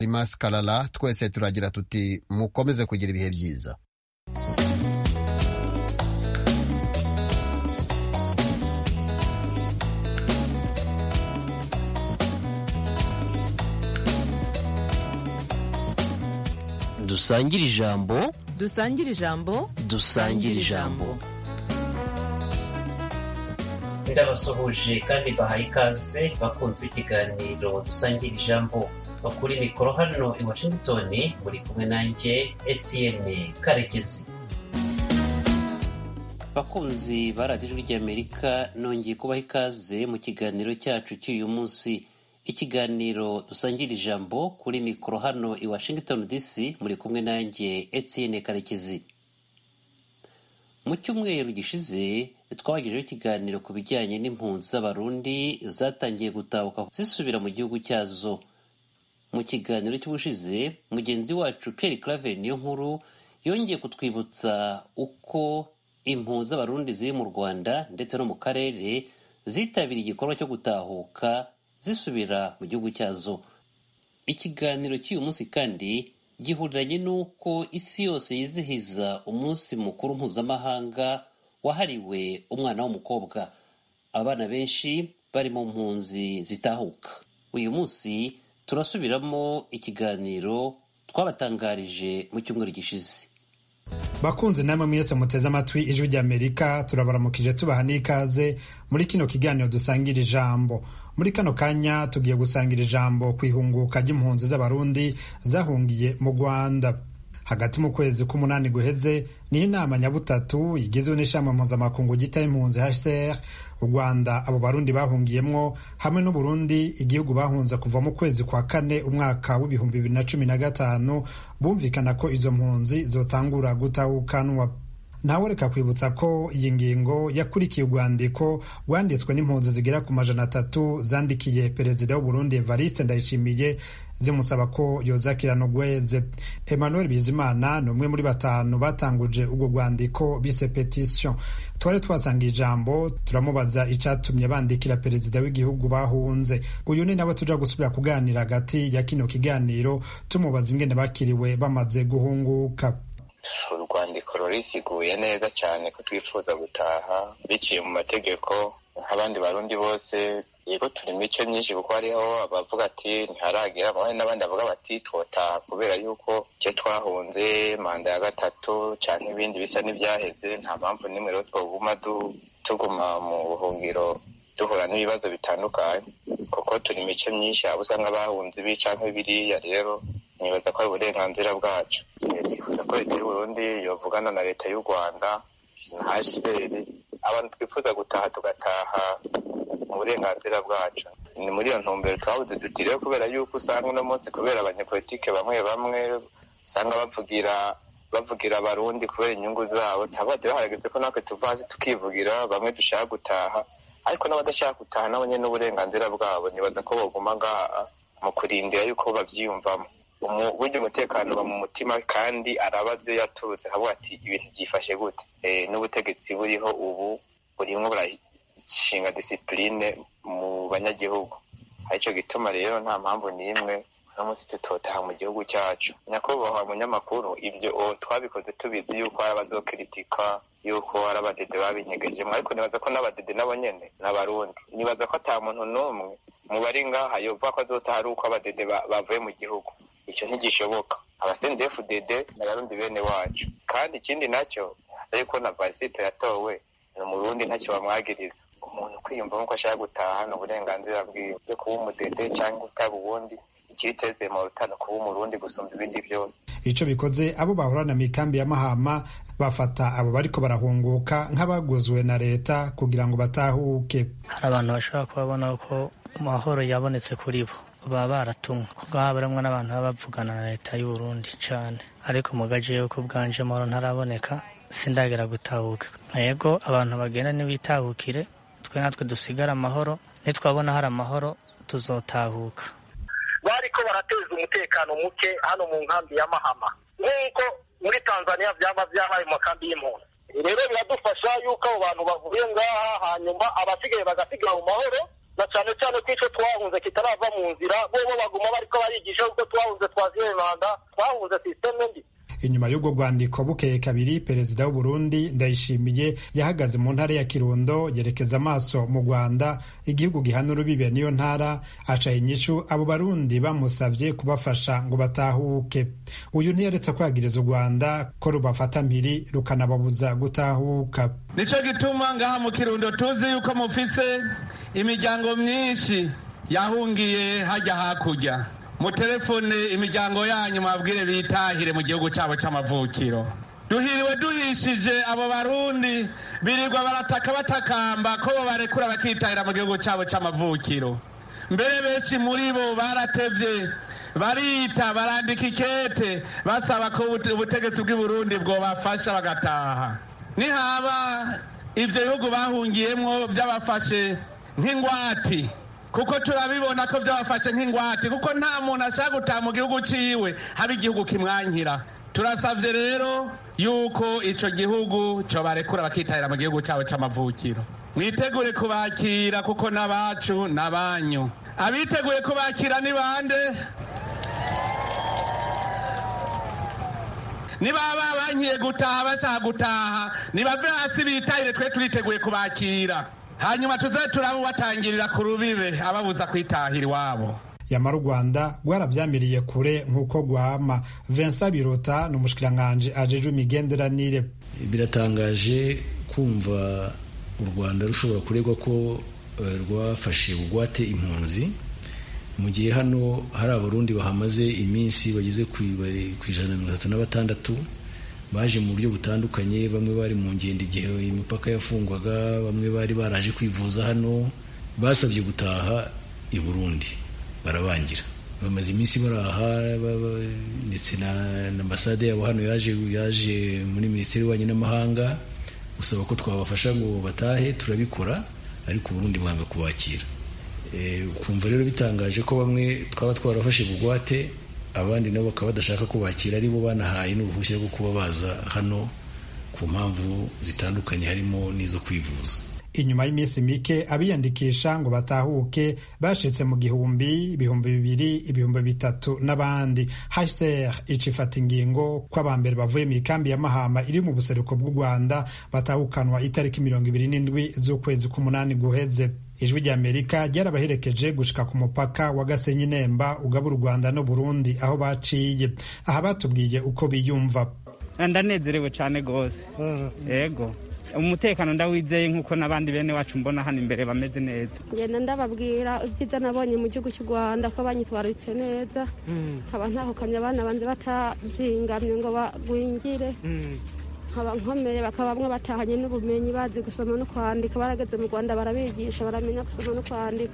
Rimas Kalala, twese turagira tuti mukomeze kugira ibihe byiza. Dusangire ijambo, dusangire ijambo, dusangire ijambo. Ndabasuhuje kandi bahaye ikaze bakunze ikiganiro dusangira ijambo. Bakuri mikoro hano i Washington muri kumwe nanjye Etienne Karekezi. Bakunzi ba radiyo ry'Amerika, nongeye kubaha ikaze mu kiganiro cyacu cy'uyu munsi. Ikiganiro dusangira ijambo kuri mikoro hano i Washington DC muri kumwe nanjye Etienne Karekezi. Mu cyumweru gishize twabagejejeho ikiganiro ku bijyanye n'impunzi z'Abarundi zatangiye gutahuka zisubira mu gihugu cyazo. Mu kiganiro cy'ubushize mugenzi wacu Pierre Claver Niyonkuru yongeye kutwibutsa uko impunzi z'Abarundi ziri mu Rwanda ndetse no mu karere zitabiriye igikorwa cyo gutahuka zisubira mu gihugu cyazo. Ikiganiro cy'uyu munsi kandi gihuriranye n'uko isi yose yizihiza umunsi mukuru mpuzamahanga wahariwe umwana w'umukobwa. Abana benshi bari mu mpunzi zitahuka. Uyu munsi turasubiramo ikiganiro twabatangarije mu cyumweru gishize. Bakunze namwe mwese muteze amatwi ijwi ry'Amerika, turabaramukije tubaha n'ikaze muri kino kiganiro dusangira ijambo. Muri kano kanya tugiye gusangira ijambo ku ihunguka ry'impunzi z'Abarundi zahungiye mu Rwanda. Hagati mu kwezi k'umunani guheze ni inama nyabutatu igizwe n'ishami mpuzamakungu ryita impunzi HCR u Rwanda abo Barundi bahungiyemwo hamwe n'u Burundi igihugu bahunze kuva mu kwezi kwa kane umwaka w'ibihumbi 2015 bumvikana ko izo mpunzi zotangura gutahukanwa. Ntaworeka kwibutsa ko iyi ngingo yakurikiye urwandiko rwanditswe n'impunzi zigera ku 300 zandikiye perezida w'u Burundi Evariste Ndayishimiye zimusaba ko yozakirana ugweze. Emmanuel Bizimana ni umwe muri 5 batanguje ubwo rwandiko bise petition. Twari twasangiye ijambo turamubaza icatumye bandikira perezida w'igihugu bahunze. Uyu ni nawe tuja gusubira kuganira hagati ya kino kiganiro tumubaza ingene bakiriwe bamaze guhunguka. Urwandiko rurisiguye neza cyane ko twifuza gutaha biciye mu mategeko nk'abandi Barundi bose. Yego turi mico myinshi kuko hariho abavuga ati ntiharagera, abandi n'abandi bavuga bati twotaha kubera yuko cyo twahunze manda ya gatatu cyane ibindi bisa n'ibyaheze. Nta mpamvu nimwe rero tuguma mu buhungiro duhura n'ibibazo bitandukanye kuko turi mico myinshi, abo usanga bahunze ibi canke biriya. Rero nibaza ko ari uburenganzira bwacu. Twifuza ko leta y'u Burundi yovugana na leta y'u Rwanda na HCR, abantu twifuza gutaha tugataha mu burenganzira bwacu. Ni muri iyo ntumbero twabuze duti rero kubera yuko usanga uno munsi kubera abanyepolitike bamwe usanga bavugira Abarundi kubera inyungu zabo, tabade bahageze ko natwe tuva hasi tukivugira bamwe dushaka gutaha, ariko n'abadashaka gutaha nabo nyene n'uburenganzira bwabo. Nibaza ko boguma ngaha mu kurindira yuko bavyiyumvamo. Burya umutekano ba mu mutima kandi arabaze yaturutse havuga ati ibintu byifashe gute. N'ubutegetsi buriho ubu burimwo burashinga discipline mu banyagihugu. Arico gituma rero nta mpamvu n'imwe n'umunsi tutotaha mu gihugu cyacu. Nyakubahwa munyamakuru, ibyo twabikoze tubizi yuko hari abazokritika yuko hari abadede babinyegejemo, ariko nibaza ko n'abadede nabo nyene n'Abarundi. Nibaza ko ata muntu n'umwe mu bari ngaha yovuga ko azotaha ari uko abadede bavuye mu gihugu. Icyo ntigishoboka. AbaCNDD-FDD n'Abarundi bene wacu. Kandi ikindi nacyo ariko na Varisito yatowe ni Umurundi, ntacyo bamwagiriza. Umuntu kwiyumvamo ko ashaka gutaha ni uburenganzira bwiwe bwo kuba umudede cyangwa utaba ubundi. Ikiteze mu rutano kuba Umurundi gusumba ibindi byose. Ico bikoze abo bahorana mikambi ya Mahama bafata abo bariko barahunguka nk'abaguzwe na leta kugira ngo batahuke. Hari abantu bashobora kubabona ko amahoro yabonetse kuri bo, baba baratumwe kuko habarimwo n'abantu baba bavugana na leta y'u Burundi cyane, ariko mugaje yuko bwanje amahoro ntaraboneka sindagera gutahuka. Yego abantu bagenda n'ibitahukire, twe natwe dusigara amahoro, nitwabona hari amahoro tuzotahuka. Bariko barateza umutekano muke hano mu nkambi ya Mahama nk'uko muri Tanzania byaba byabaye mu kambi y'impunzi. Rero biradufasha yuko abo bantu bavuye ngaha hanyuma abasigaye bagasigara mu mahoro na cyane cyane ko icyo twahunze kitarava mu nzira bo baguma bariko barigisha kuko twahunze twaziye manda twahunze systeme mbi. Inyuma y'ubwo rwandiko bukeye kabiri perezida w'u Burundi Ndayishimiye yahagaze mu ntara ya Kirundo yerekeza amaso mu Rwanda igihugu gihana urubibe niyo ntara aca inyishu abo barundi bamusavye kubafasha ngo batahuke. Uyu ntiyaretse kwagiriza u Rwanda ko rubafata mpiri rukanababuza gutahuka. Nico gituma ngaha mu Kirundo tuzi yuko mufise imiryango myinshi yahungiye hajya hakurya. Mutelefone imiryango yanyu mabwire bitahire mu gihugu cyabo c'amavukiro. Duhiriwe duhishije abo barundi birirwa barataka batakamba ko barekura bakitahira mu gihugu cyabo c'amavukiro. Mbere benshi muri bo baratevye barita barandika ikete basaba ko ubutegetsi bw'i Burundi bwo bafasha bagataha. Nihaba ivyo bihugu bahungiyemwo byabafashe nk'ingwati kuko turabibona ko byabafashe nk'ingwate kuko nta muntu ashaka gutaha mu gihugu ciwe haba igihugu kimwankira. Turasavye rero yuko ico gihugu co barekura bakitahira mu gihugu cabo c'amavukiro. Mwitegure kubakira kuko n'abacu n'abanyu. Abiteguye kubakira ni bande? Nibaba bankiye gutaha bashaka gutaha nibave hasi bitahire twe turiteguye kubakira. Hanyuma turabubatangirira ku rubibe ababuza kwitahira iwabo. Yamara u Rwanda rwaravyamiriye kure nk'uko rwama. Vincent Biruta ni umushikiranganji ajejwe imigenderanire. Biratangaje kumva u Rwanda rushobora kuregwa ko rwafashe bugwate impunzi mu gihe hano hari abarundi bahamaze iminsi bageze ku 136 baje mu buryo butandukanye. Bamwe bari mu ngendo igihe imipaka yafungwaga, bamwe bari baraje kwivuza hano, basabye gutaha i Burundi barabangira. Bamaze iminsi baraha ndetse na ambasade yabo hano yaje muri Minisiteri y'Ububanyi n'Amahanga usaba ko twabafasha ngo batahe, turabikora ariko Burundi mwanga kubakira. Kumva rero bitangaje ko bamwe twaba twarafashe bugwate abandi nabo bakaba badashaka kubakira ari bo banahaye n'uruhushya rwo kuba baza hano ku mpamvu zitandukanye harimo n'izo kwivuza. Inyuma y'iminsi mike abiyandikisha ngo batahuke bashitse mu gihumbi, ibihumbi bibiri, ibihumbi bitatu n'abandi. HCR icifata ingingo ko abambere bavuye mu ikambi ya Mahama iri mu buseruko bw'u Rwanda batahukanwa itariki 27 z'ukwezi k'umunani guheze. Ijwi ry'Amerika ryarabaherekeje gushika ku mupaka wa Gasenyi Nemba ugabura u Rwanda no Burundi aho baciye. Aha batubwiye uko biyumva. Ndanezerewe cyane gose. Yego. Umutekano ndawizeye nkuko nabandi bene wacu mbona hano imbere bameze neza. Ngenda ndababwira ibyiza nabonye mu gihugu cy'u Rwanda ko banyitwaritse neza. Nkaba ntahukanye abana banze batazingamye ngo bagwingire. Nkaba nkomeye bakaba bamwe batahanye n'ubumenyi bazi gusoma no kwandika, barageze mu Rwanda barabigisha baramenya gusoma no kwandika.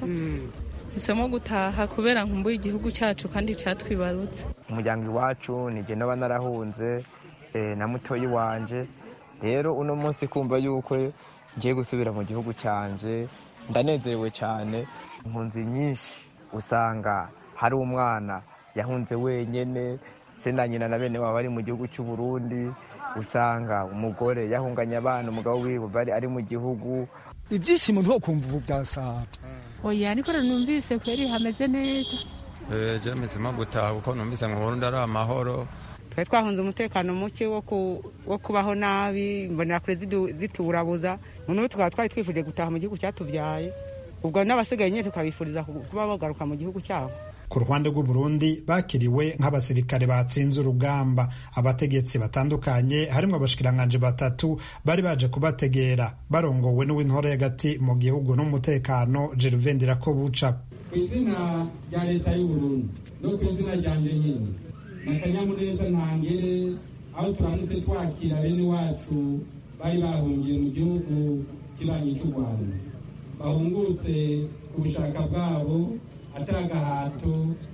Isomo gutaha kubera nkumbuye igihugu cyacu kandi cyatwibarutse. Umuryango iwacu nije naba narahunze na mutoyi wanje. Rero uno munsi kumva yuko ngiye gusubira mu gihugu cyanje ndanezerewe cyane. Impunzi nyinshi usanga hari umwana yahunze wenyene, se na nyina na bene bari mu gihugu cy'u Burundi, usanga umugore yahunganye abana umugabo wiwe bari ari mu gihugu. Ibyishimo nto kumva ubu byasa. Oya niko numvise kweri hameze neza. Je mesema gutaha uko numvise mu Burundi ari amahoro. Twahunze umutekano muke wo kubaho nabi, mbonera kure ziturabuza. None tukaba twari twifuje gutaha mu gihugu cyatubyaye. Ubwo n'abasigaye nyine tukabifuriza kuba bagaruka mu gihugu cyabo. Ku ruhande rw'u Burundi bakiriwe nk'abasirikare batsinze urugamba. Abategetsi batandukanye harimo abashikiranganje batatu bari baje kubategera barongowe n'uw'intore y'agati mu gihugu n'umutekano Gervais Ndirakobuca. Kw'izina rya leta y'u Burundi no kw'izina ryanje nyine n'akanyamuneza ntangere aho turamutse twakira bene wacu bari bahungiye mu gihugu kibanyi cy'u Rwanda, bahungutse ku bushaka bwabo atagahato,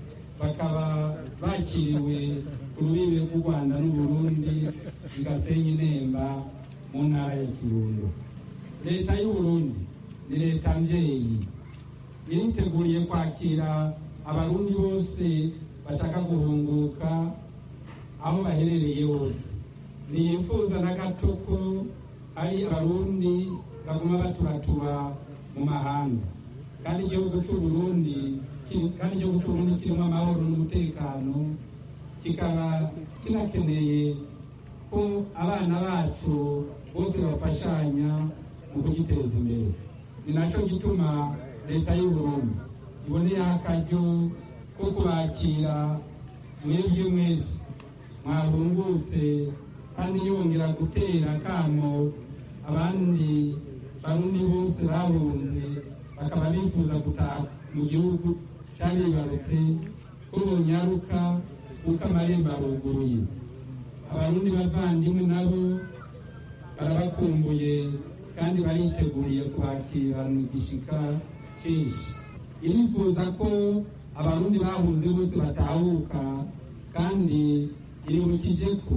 bakaba bakiriwe ku rubibe rw'u Rwanda n'Uburundi i Gasenyi Nemba mu ntara ya Kirundo. Leta y'u Burundi ni leta mvyeyi iriteguriye kwakira abarundi bose bashaka guhunguka aho baherereye hose. Niyifuza na gato ko ari abarundi baguma baturatura mu mahanga. kandi igihugu c'uburundi kirimo amahoro n'umutekano, kikaba kinakeneye ko abana bacu bose bafashanya mu kugiteza imbere. Ni naco gituma leta y'uburundi iboneye akaryo ko kubakira mwebwe mwese mwahungutse, kandi yongera gutera akamo abandi barundi bose bahunze bakaba bifuza gutaha mu gihugu caribarutse ko bonyaruka kuko amarembo aruguruye. Abarundi bavandimwe nabo barabakumbuye kandi bariteguriye kwakirana igishika cyinshi. Irifuza ko abarundi bahunze bose batahuka, kandi iribukije ko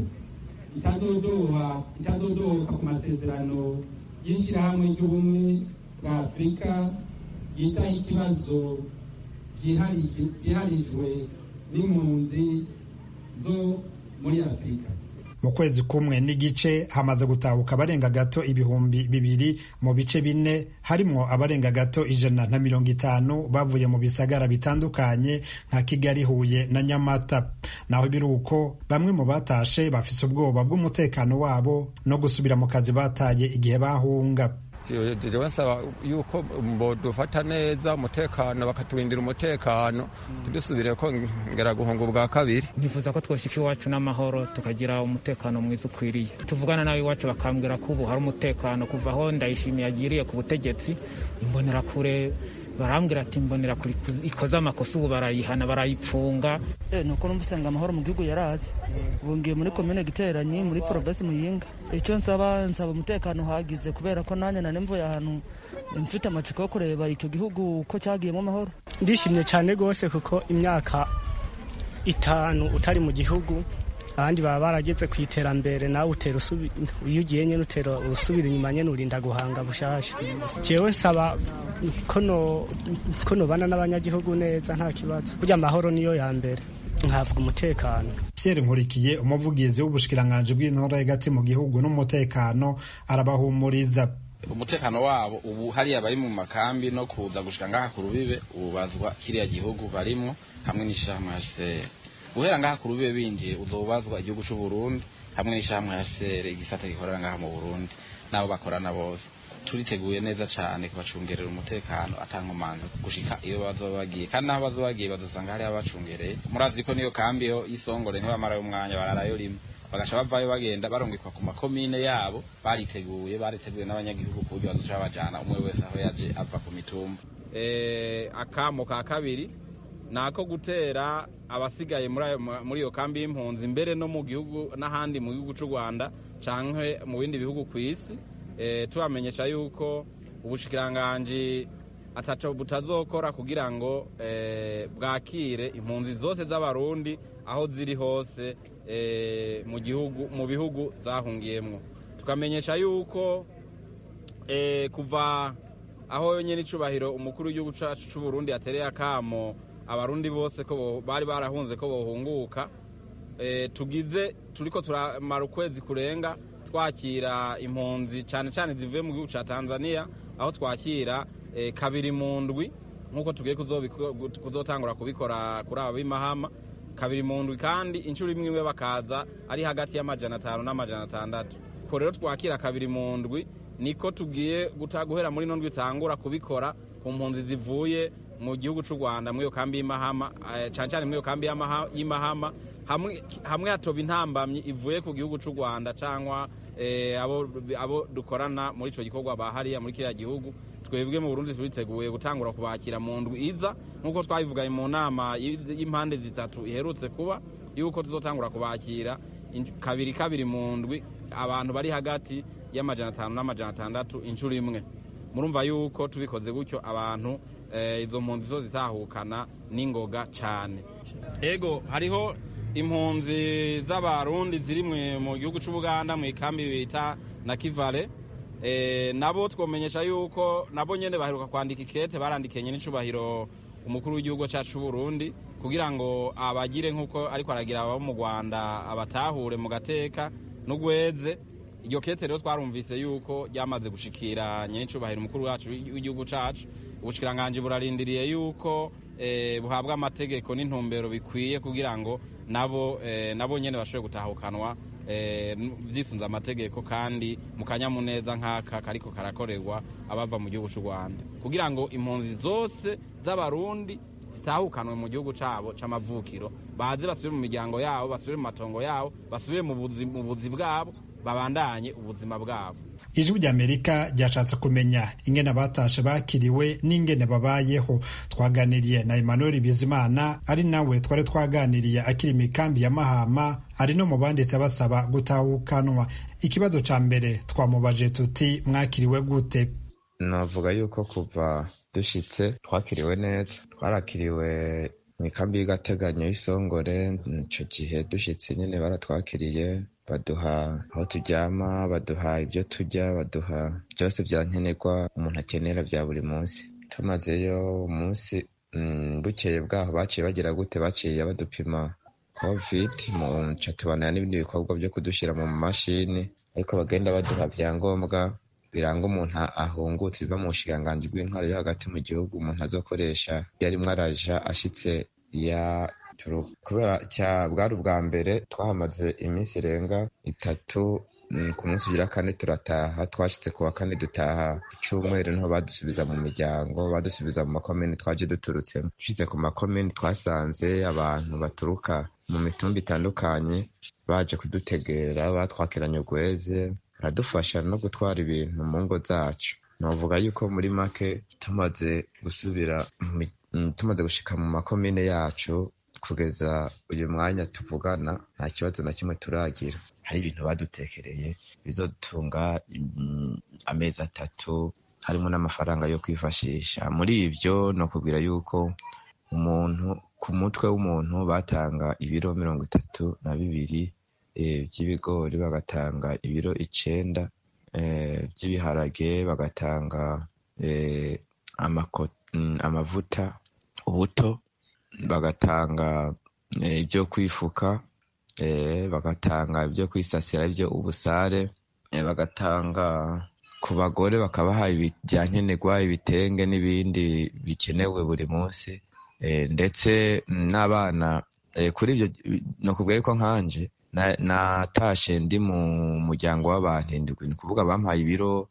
itazodohoka ku masezerano y'ishyirahamwe ry'ubumwe bwa Afurika yitaho ikibazo byiharijwe n'impunzi zo muri Afurika. mu kwezi kumwe n'igice hamaze gutahuka abarenga gato 200,000 mu bice bine, harimwo abarenga gato 150 bavuye mu bisagara bitandukanye nka Kigali, Huye na Nyamata. Naho biruko bamwe mu batashe bafise ubwoba bw'umutekano wabo no gusubira mu kazi bataye igihe bahunga. Jewe nsaba yuko dufata neza umutekano, bakatwindira umutekano, dusubire ko ngera guhunga ubwa kabiri. Nifuza ko twoshika iwacu n'amahoro, tukagira umutekano mwiza ukwiriye. Tuvugana nawe iwacu bakambwira ko ubu hari umutekano kuva aho Ndayishimiye agiriye ku butegetsi. Imbonera kure barambwira ati mbonera kuri ikoza amakosa ubu barayihana, barayipfunga. Nuko numva usanga amahoro mu gihugu yaraze. Ubu ngiye muri komine Giteranyi, muri province Muyinga. Icyo nsaba umutekano hagize, kubera ko nanye mvuye ahantu mfite amatsiko yo kureba icyo gihugu ko cyagiyemo amahoro. Ndishimye cyane rwose kuko imyaka 5 utari mu gihugu, abandi baba barageze ku iterambere, nawe utera iyo ugiye nyine utera usubira inyuma nyine urinda guhanga bushasha. Jewe nsaba ko nobana n'abanyagihugu neza nta kibazo, burya amahoro niyo ya mbere, nkavuga umutekano. Pierre Nkurikiye, umuvugizi w'ubushikiranganje bw'intore hagati mu gihugu n'umutekano, arabahumuriza. Umutekano wabo ubu hariya bari mu makambi no kuza gushika ngaha ku rubibe ubazwa kiriya gihugu barimo hamwe n'ishyirahamwe HCR. Guhera ngaha ku rubibe binjiye uzobazwa igihugu c'u Burundi hamwe n'ishyirahamwe HCR, igisata gikorera ngaha mu Burundi nabo bakorana bose. Turiteguye neza cyane kubacungerera umutekano atankomanzi gushika iyo bazobagiye, kandi naho bazobagiye bazosanga hari abacungereye. Murazi ko niyo kambi yo Isongore ntibamara umwanya bararayo rimwe, bagasha bavayo bagenda barongikwa ku makomine yabo. Bariteguye n'abanyagihugu ku buryo bazoca bajana umwe wese aho yaje ava ku mitumba. Akamo ka kabiri nako gutera abasigaye muri iyo kambi y'impunzi mbere no mu gihugu n'ahandi mu gihugu c'u Rwanda canke mu bindi bihugu kw'isi. Tubamenyesha yuko ubushikiranganje ataco butazokora kugira ngo bwakire impunzi zose z'abarundi aho ziri hose mu bihugu zahungiyemwo. Tukamenyesha yuko kuva aho nyene icubahiro umukuru w'igihugu cacu c'u Burundi atereye akamo abarundi bose ko bari barahunze ko bohunguka, turiko turamara ukwezi kurenga twakira impunzi cyane cyane zivuye mu gihugu ca Tanzania, aho twakira kabiri mu ndwi, nkuko tugiye kuzotangura kubikora kuri aba b'imahama kabiri mu ndwi, kandi inshuro imwe bakaza ari hagati y'500 n'600. Ko rero twakira kabiri mu ndwi, niko tugiye guhera muri ndwi tangura kubikora ku mpunzi zivuye mu gihugu c'u Rwanda muri yo kambi y'imahama, cyane cyane muri yo kambi y'imahama, hamwe hatoba intambamyi ivuye ku gihugu c'u Rwanda cyangwa abo dukorana muri ico gikorwa bahariya muri kiriya gihugu. Twebwe mu Burundi turiteguye gutangura kubakira mu ndwi iza, nkuko twabivugaye mu nama y'impande zitatu iherutse kuba, yuko tuzotangura kubakira kabiri mu ndwi abantu bari hagati y'500 n'600 inshuro imwe. Murumva yuko tubikoze gutyo abantu izo mpunzi zo zisahukana n'ingoga cyane. Ego hariho impunzi z'abarundi ziri mu gihugu c'u Buganda mu ikambi bita na Kivale, nabo twomenyesha yuko nabo nyene baheruka kwandika ikete, barandikenye n'icubahiro umukuru w'igihugu cyacu c'u Burundi kugira ngo abagire nkuko ariko aragira abo mu Rwanda abatahure mu gateka n'ugweze. iryo kete rero twarumvise yuko ryamaze gushikira nyenicubahiro umukuru wacu w'igihugu cacu ubushikiranganje burarindiriye yuko buhabwa amategeko n'intumbero bikwiye kugira ngo nabo nyene bashobore gutahukanwa vyisunze amategeko kandi mu kanyamuneza nk'aka kariko karakorerwa abava mu gihugu c'u Rwanda kugira ngo impunzi zose z'abarundi zitahukanwe mu gihugu cabo c'amavukiro baze basubire mu miryango yabo basubire mu matongo yabo basubire mu buzi bwabo babandanye ubuzima bwabo. Ijwi ry'Amerika ryashatse kumenya ingene abatashe bakiriwe n'ingene babayeho. Twaganiriye na Emmanuel Bizimana ari nawe twari twaganiriye akiri imikambi ya Mahama, ari no mu banditse basaba gutahukanwa. Ikibazo ca mbere twamubaje tuti mwakiriwe gute? Navuga yuko kuva dushitse twakiriwe neza, twarakiriwe mu ikambi y'agateganyo y'Isongore. Ico gihe dushitse nyene baratwakiriye, baduha aho turyama, baduha ibyo turya, baduha byose vyankenerwa umuntu akenera vya buri munsi. Tumazeyo umunsi bukeye bwaho baciye bagira gute, baciye badupima covid ca tubana n'ibindi bikorwa vyo kudushira mu mashini, ariko bagenda baduha vyangombwa biranga umuntu ahungutse biva mu bushikiranganji bw'intwaro yo hagati mu gihugu umuntu azokoresha yarimwo araja ashitse kubera bwari ubwa mbere twahamaze iminsi irenga 3 ku munsi ugira 4 turataha. Twashitse ku wa 4 dutaha Cyumweru niho badusubiza mu miryango, badusubiza mu makomini twaje duturutsemo. Dushitse ku makomini twasanze abantu baturuka mu mitumba itandukanye baje kudutegera, batwakiranye urweze, baradufasha no gutwara ibintu mu ngo zacu. Novuga yuko muri make tumaze gushika mu makomine yacu kugeza uyu mwanya tuvugana nta kibazo na kimwe turagira. Hari ibintu badutekereye bizotunga amezi 3, harimo n'amafaranga yo kwifashisha. Muri ivyo no kubwira yuko umuntu ku mutwe w'umuntu batanga ibiro 32 by'ibigori, bagatanga ibiro 9 by'ibiharage, bagatanga amavuta, ubuto, bagatanga ibyo kwifuka, bagatanga ibyo kwisasira, ibyo ubusare, bagatanga ku bagore bakabaha ibyankenerwa, ibitenge n'ibindi bikenewe buri munsi, ndetse n'abana. Kuri ibyo no kubwira ko nkanje natashe ndi mu muryango w'abantu 7, ni kuvuga bampaye ibiro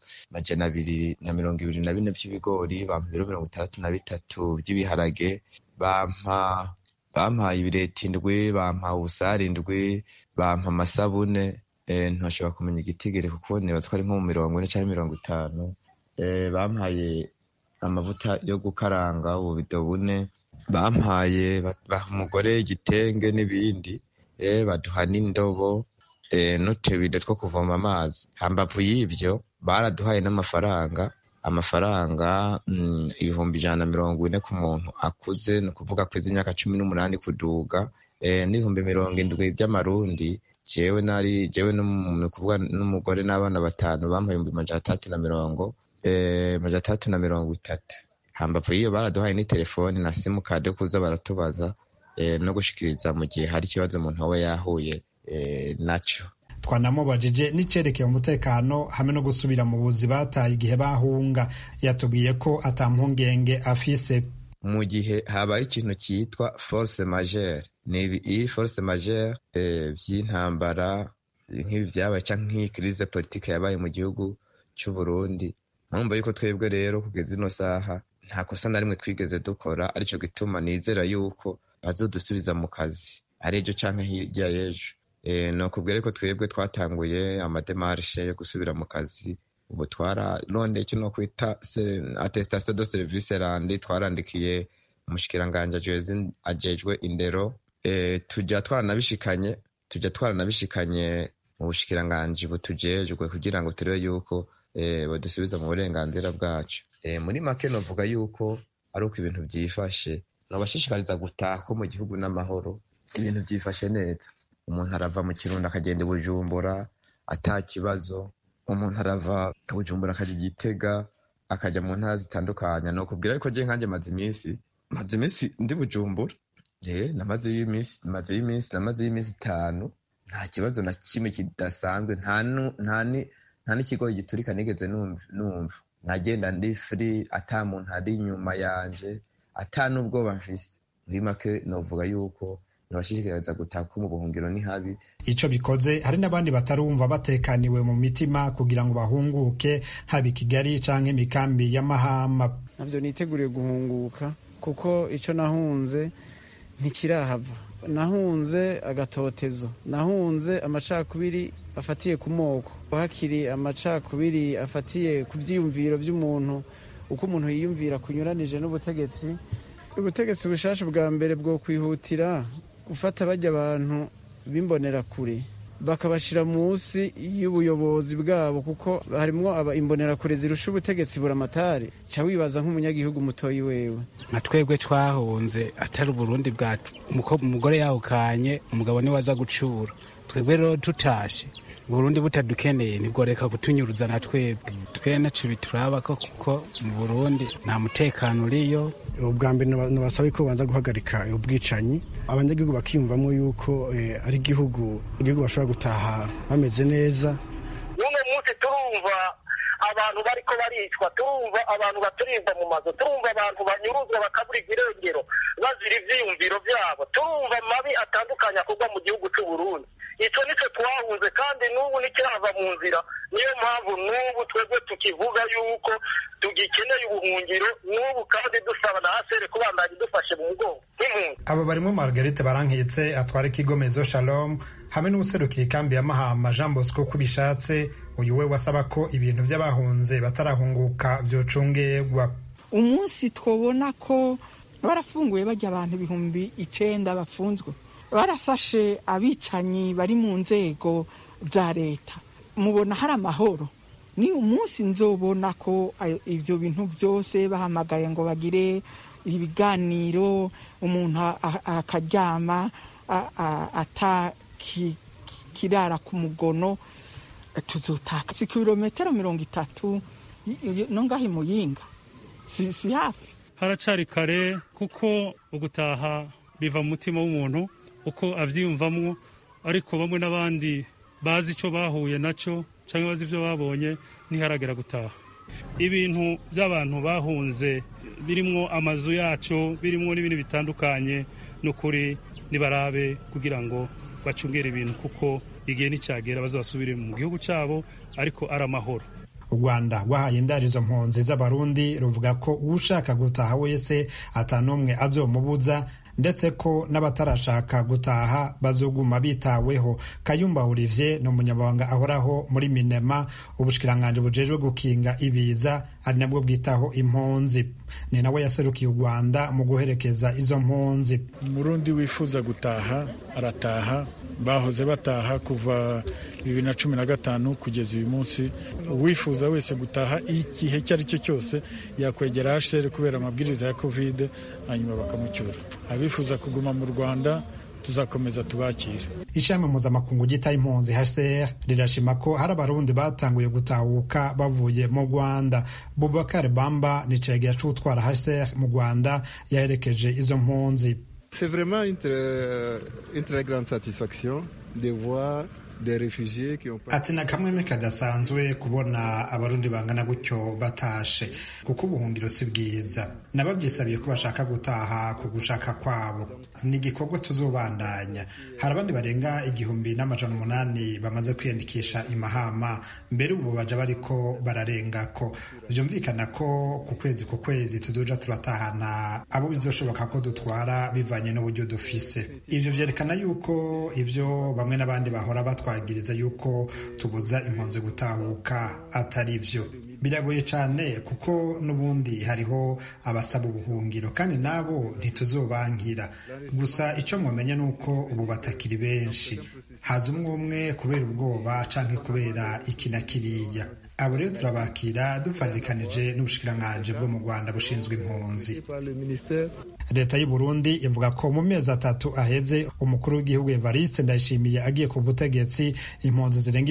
224 by'ibigori, bampa ibiro 63 by'ibiharage, bampaye ibireti 7, bampa ubusare 7, bampa amasabune ntoshobora kumenya igitigiri kuko niba twari nko mu 40 cyangwa 50, bampaye amavuta yo gukaranga ububido 4, bampaye umugore igitenge n'ibindi, baduha n'indobo n'utubido two kuvoma amazi. Hambavu y'ibyo baraduhaye n'amafaranga, ibihumbi 140 ku muntu akuze, ni ukuvuga kwezi imyaka 18 kuduga, n'ibihumbi 70 by'amarundi. Jewe n'umugore n'abana 5 bampaye 330. Hambavu y'iyo baraduhaye n'itelefoni na simukadi yo kuza baratubaza no gushikiriza mu gihe hari ikibazo umuntu aba yahuye naco. Twanamubajije n'icerekeye umutekano hamwe no gusubira mu buzi bataye igihe bahunga. Yatubwiye ko atampungenge afise. Mu gihe habaye ikintu cyitwa force majeure, iyi force majeure vy'intambara nk'ibi vyabaye canke nk'iyi crise politique yabaye mu gihugu c'u Burundi, mwumva yuko twebwe rero kugeza ino saha nta kosa na rimwe twigeze dukora, arico gituma nizera yuko bazodusubiza mu kazi ari ejo canke hirya y'ejo. No kubwira ko twebwe twatanguye amademarshe yo gusubira mu kazi. Ubu twararondeye ikintu kwita attestation de service randi, twarandikiye umushikiranganje ajejwe indero, tujya twaranabishikanye mu bushikiranganje butujejwe kugira ngo turebe yuko badusubiza mu burenganzira bwacu. Muri make novuga yuko ari uko ibintu byifashe, nabashishikariza gutaha ko mu gihugu n'amahoro, ibintu byifashe neza. Umuntu arava mu Kirundo akagenda i Bujumbura ata kibazo, umuntu arava Bujumbura akaja i Gitega akaja mu ntara zitandukanye. No kubwira yuko je nkanje maze iminsi ndi Bujumbura, namaze iminsi 5 nta kibazo na kimwe kidasanzwe, nta n'ikigo giturika nigeze numva. Nagenda ndi free, ata muntu ari inyuma yanje, ata n'ubwoba mfise. Muri make novuga yuko nabashishikariza gutaha mu buhungiro ni habi. Ico bikoze hari n'abandi batarumva batekaniwe mu mitima kugira ngo bahunguke, haba Kigali canke imikambi y'Amahama. Navyo niteguriye guhunguka kuko ico nahunze ntikirahava. Nahunze agatotezo, nahunze amacakubiri afatiye ku moko, hakiri amacakubiri afatiye ku vyiyumviro vy'umuntu, uko umuntu yiyumvira kunyuranije n'ubutegetsi. Ubutegetsi bushasha bwa mbere bwo kwihutira gufata bajya abantu bimbonera kure bakabashira munsi y'ubuyobozi bwabo, kuko harimwo imbonera kure zirusha ubutegetsi buramatari. Ca wibaza nk'umunyagihugu mutoyi wewe, nka twebwe twahunze atari Burundi bwacu, umugore yahukanye umugabo niwe aza gucura. Twebwe rero tutashe Burundi butadukeneye nibworeka kutunyuruza na twebwe naco bituraba ko, kuko mu Burundi nta mutekano uriyo. Ubwa mbere nabasaba ko banza guhagarika ubwicanyi, abanyagihugu bakiyumvamo yuko ari igihugu bashobora gutaha bameze neza. Uno munsi turumva abantu bariko baricwa, turumva abantu baturimba mu mazu, turumva abantu banyuruzwa bakabura irengero bazira ivyiyumviro vyabo, turumva mabi atandukanye akorwa mu gihugu c'u Burundi. Ico nico twahunze kandi n'ubu nikirava mu nzira. Niyo mpamvu n'ubu twebwe tukivuga yuko tugikeneye ubuhungiro, n'ubu kandi dusaba na asere kubandanya idufashe mu mugongo nk'impunzi. Abo barimo Margarite Barankitse atwara ikigo Mezo Shalom hamwe n'ubuserukiye ikambi ya Mahama Jean Bosco kubishatse. Uyu we wasaba ko ibintu by'abahunze batarahunguka vyocungegwa. Umunsi twobona ko barafunguye bajya abantu 9,000 bafunzwe, barafashe abicanyi bari mu nzego za leta, mubona hari amahoro. Ni umunsi nzobona ko ivyo bintu byose bahamagaye ngo bagire ibiganiro, umuntu akaryama atakirara ku mugono, tuzotaka kilometero 30 nongahe Muyinga, si hafi. Haracari kare kuko ugutaha biva mu mutima w'umuntu uko avyiyumvamwo, ariko bamwe n'abandi bazi ico bahuye naco canke bazi ivyo babonye ntiharagera gutaha. Ibintu by'abantu bahunze birimwo amazu yacu, birimwo n'ibintu bitandukanye, n'ukuri nibarabe kugira ngo bacungere ibintu, kuko igihe nicagera bazasubire mu gihugu cabo ariko ari amahoro. U Rwanda rwahaye indarizo mpunzi z'abarundi ruvuga ko ushaka gutaha wese atanumwe azomubuza, ndetse ko n'abatarashaka gutaha bazoguma bitaweho. Kayumba Olivier ni umunyamabanga ahoraho muri Minema, ubushikiranganji bujejwe gukinga ibiza ari nabwo bwitaho impunzi. Ni nawe yaserukiye u Rwanda mu guherekeza izo mpunzi. Umurundi wifuza gutaha arataha, bahoze bataha kuva 2015 kugeza uyu munsi. Uwifuza wese gutaha igihe icyo ari cyo cyose yakwegera HCR kubera amabwiriza ya Covid, hanyuma bakamucyura. Abifuza kuguma mu Rwanda tuzakomeza tubakire. Ishami mpuzamakungu gita impunzi HCR rirashima ko hari abarundi batanguye gutahuka bavuye mu Rwanda. Boubacar Bamba ni cegera c'utwara HCR mu Rwanda yaherekeje izo mpunzi. C'est vraiment une très grande satisfaction de voir des réfugiés qui ont... Ati na kamwe kadasanzwe kubona abarundi bangana gutyo batashe, kuko ubuhungiro si bwiza. Nababyisabiye ko bashaka gutaha ku gushaka kwabo. Ni igikorwa tuzobandanya. Hari abandi barenga 1,800 bamaze kwiyandikisha i Mahama, mbere ubu baja bariko bararengako. Vyumvikana ko ku kwezi tuzoja turatahana abo bizoshoboka ko dutwara bivanye n'uburyo dufise. Ivyo vyerekana yuko ivyo bamwe n'abandi bahora twagiriza yuko tubuza impunzi gutahuka atari vyo. Biragoye cyane kuko n'ubundi hariho abasaba ubuhungiro kandi nabo ntituzobankira. Gusa icyo mwamenya nuko ubu batakiri benshi, haza umwe kubera ubwoba canke kubera iki na kiriya. Abo rero turabakira dufadikanije n'ubushikiranganji bwo mu Rwanda bushinzwe impunzi. Leta y'u Burundi ivuga ko mu mezi 3 aheze umukuru w'igihugu Evariste Ndayishimiye agiye ku butegetsi, impunzi zirenga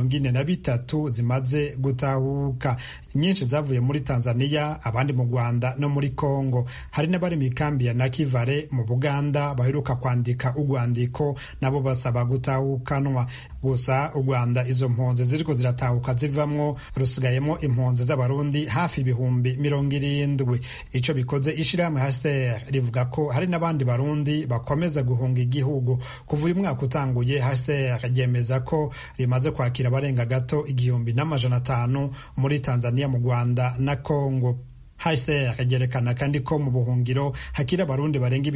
43,000 zimaze gutahuka. Nyinshi zavuye muri Tanzania, abandi mu Rwanda no muri Kongo. Hari n'abari mu kambi ya Nakivale mu Buganda baheruka kwandika urwandiko nabo basaba gutahuka. gutahukanwa. Gusa u Rwanda izo mpunzi ziriko ziratahuka zivamwo rusigayemo impunzi z'abarundi hafi ibihumbi 70. Ico bikoze ishirahamwe HCR rivuga ko hari n'abandi barundi bakomeza guhunga igihugu. Kuva uyu mwaka utanguye, HCR ryemeza ko rimaze kwakira abarenga gato 1,500 muri Tanzania, mu Rwanda na Kongo. HCR ryerekana kandi ko mu buhungiro hakiri abarundi barenga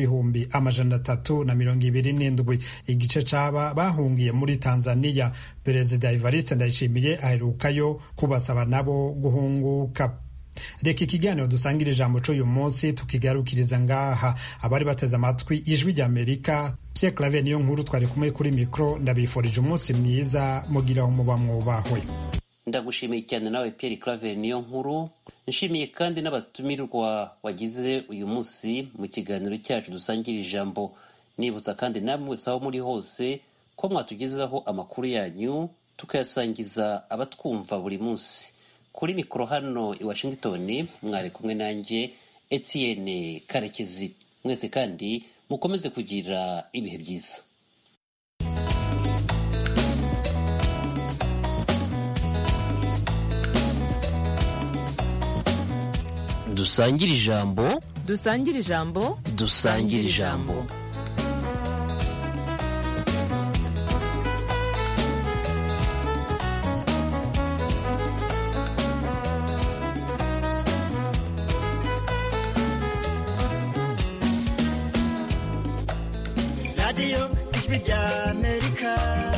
327. Igice caba bahungiye muri Tanzania. Perezida Evariste Ndayishimiye aherukayo kubasaba nabo guhunguka. Reka ikiganiro dusangira ijambo c'uyu munsi tukigarukiriza ngaha. Abari bateze amatwi Ijwi ry'Amerika, Pierre Claver niyo nkuru twari kumwe kuri mikro. Ndabifurije umunsi mwiza, mugira umuba mwubahwe. Ndagushimiye cyane nawe Pierre Claver niyo nkuru. Nshimiye kandi n'abatumirwa wagize uyu munsi mu kiganiro cyacu dusangira ijambo. Nibutsa kandi namwe mwese aho muri hose ko mwatugezaho amakuru yanyu tukayasangiza abatwumva buri munsi. Kuri mikoro hano i Washington mwari kumwe nanjye Etienne Karekezi. Mwese kandi mukomeze kugira ibihe byiza. Dusangire ijambo, dusangire ijambo, dusangire ijambo. Radio Ijwi ry'Amerika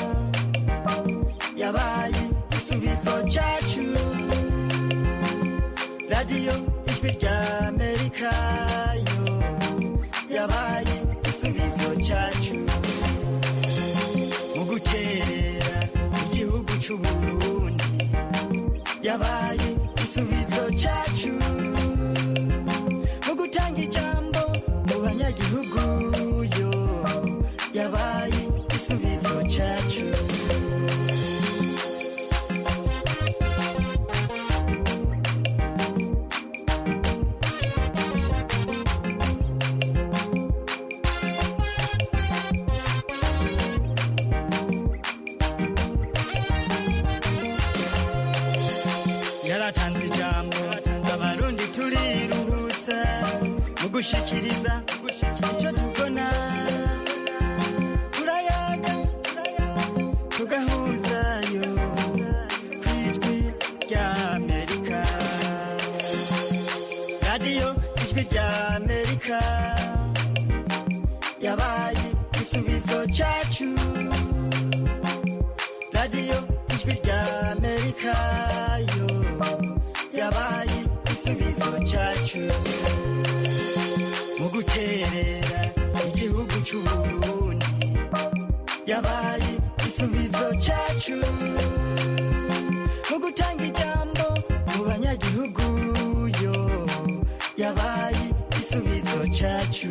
yabaye igisubizo cyacu. Radio Ijwi ry'Amerika yo yabaye igisubizo cyacu mu guterera igihugu cy'u Burundi. Yabaye igisubizo cyacu mu gutanga ijambo mu banyagihugu yo yabaye igisubizo cyacu. Yaratanze ijambo abarundi turiruhutsa mu gushikiriza icyo tubona. Turayaga tugahuzayo ku Ijwi ry'Amerika. Radio Ijwi ry'Amerika yabaye igisubizo cyacu. Radio Ijwi ry'Amerika yo yabaye igisubizo cyacu mu guterera igihugu cy'u Burundi. Yabaye igisubizo cyacu mu gutanga ijambo mu banyagihugu yo yabaye igisubizo cyacu.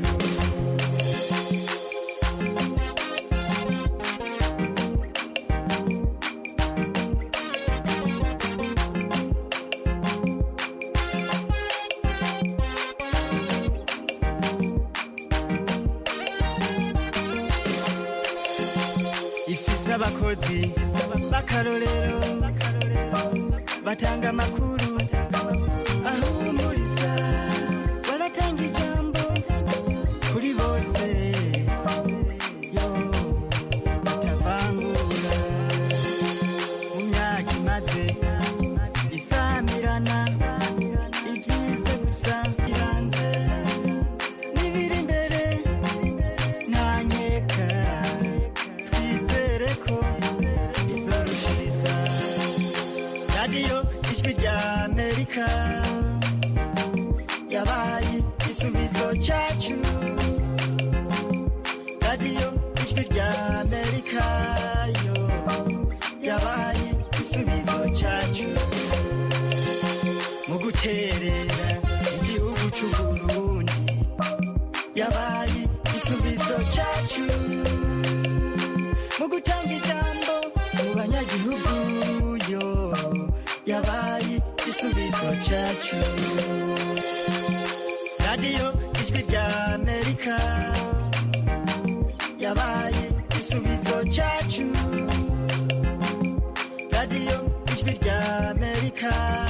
Abakozi b'akarorero batanga amakuru ahumuriza, baratanga ijambo kuri bose yo batavangura. Mu myaka imaze isamirana ibyize gusa iranze n'ibiri imbere nta nkeka. Radio Ijwi ry'Amerika yabaye igisubizo cyacu. Radio Ijwi ry'Amerika yo yabaye igisubizo cyacu mu guterera igihugu cy'u Burundi. Yabaye igisubizo cyacu mu gutanga ijambo mu banyagihugu yo yabaye igisubizo cyacu. Radio Ijwi ry'Amerika yabaye igisubizo cyacu radiyo ijwi rya amerika